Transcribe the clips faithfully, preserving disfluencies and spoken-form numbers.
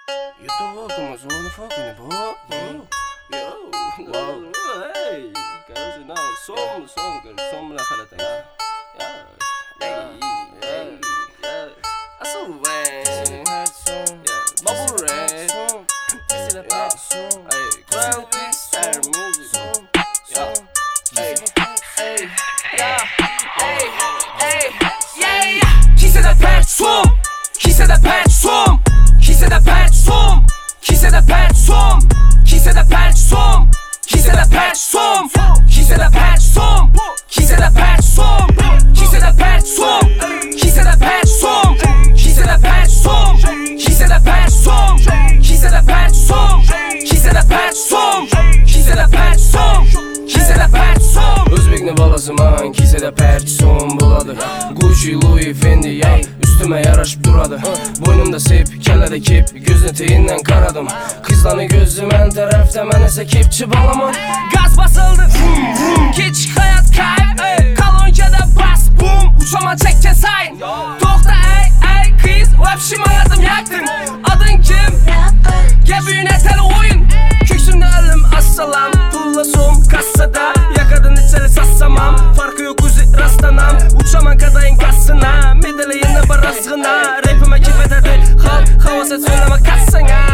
You talk, I'm so the fucking boy. Yo, wow, hey, kanske nå som som kan som la khalata ya. Ja, hey, hey, aso way. Bubble red. This is a pop song. Hey, crowd star music. Yeah. Hey, hey, yeah. Hey, hey, yeah. He said a pet swim. He said a pet swim. He said a pet swim. He said a pet swim. He said a pet swim. He said a pet swim. He said a pet swim. He said a pet swim. He said a pet swim. He said a pet swim. He said a pet swim. He said a pet swim. He said a pet swim. He said a pet swim. He said a pet swim. He said a pet swim. Özbek'in balasıman he said a pet swim buladı. Gucci, Louis, Fendi ya üstüme yaraşıp duradı. Boynumda sip, kellede kip, gözün teyinden karadım. Kızlanı gözüm en tarafta men ise kipçi balamam. Gaz basıldı, vum vum, geç hayat kayıp. Kaloncada bas bum, uçama çekke sayın. Dokta ey ey kız, vapşim aradım yaktın. Adın kim? Gebüğüne tel oyun. Köksümde elim assalam, pullasım kassada. Yakadın içeri sassamam, farkı yok uzi rastlanam. Uçaman kadayın kassına, medeleğinde barasına. Rapime kifetedi, halk havaset söyleme kassana.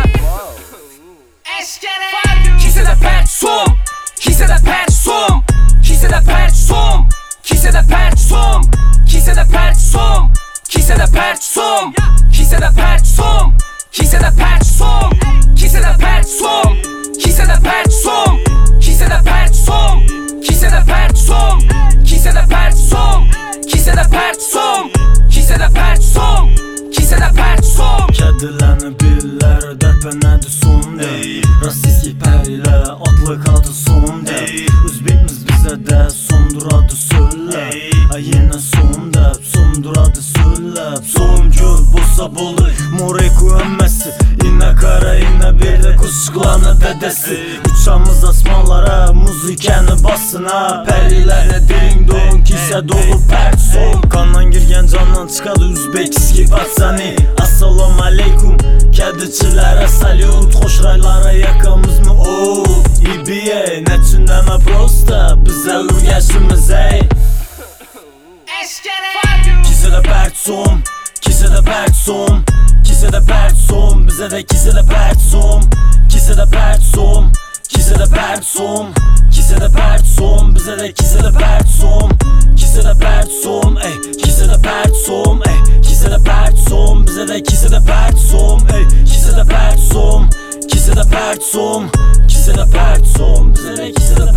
He said a pet swim. He said a pet swim. He said a pet swim. He said a pet swim. He said a pet swim. He said a pet swim. He said a pet swim. He said a pet swim. He said a pet swim. He said a pet swim. He said a pet swim. He said a pet swim. He said a pet swim. He said a pet swim. He said a pet swim. He said a pet swim. Kedilerini biller dertlenedi son de. Rasist periler adlı kadı son de. Özbekimiz bize de sonduradı söyle. Ay yine son de sonduradı söyle. Soncu bossa buldu moreku emmesi. Yine kara yine bir de kuşkulanı dedesi. Uçağımız asmalara muzikeni basına. Perilerle ding dong kise dolu pert son. Kandan girgen candan çıkadı Üzbek skip atsani. Assalamu aleykum kediçilere salut. Hoş raylara yakamız mı o İbiye neçündeme prosta bize urgeşimiz ey. Kise de pert son. Kise de pert son. Kise de pert son. Bize de kise de pert son. Kise de pert son. Kise de pert son. Kise de pert son. Bize de kise de pert son. Kise de pert son. Ey. Kise de pert son. Ey. Kise de pert son. Bize de kise de pert son. Ey. Kise de pert son. Kise de pert son. Kise de pert son. Bize de kise de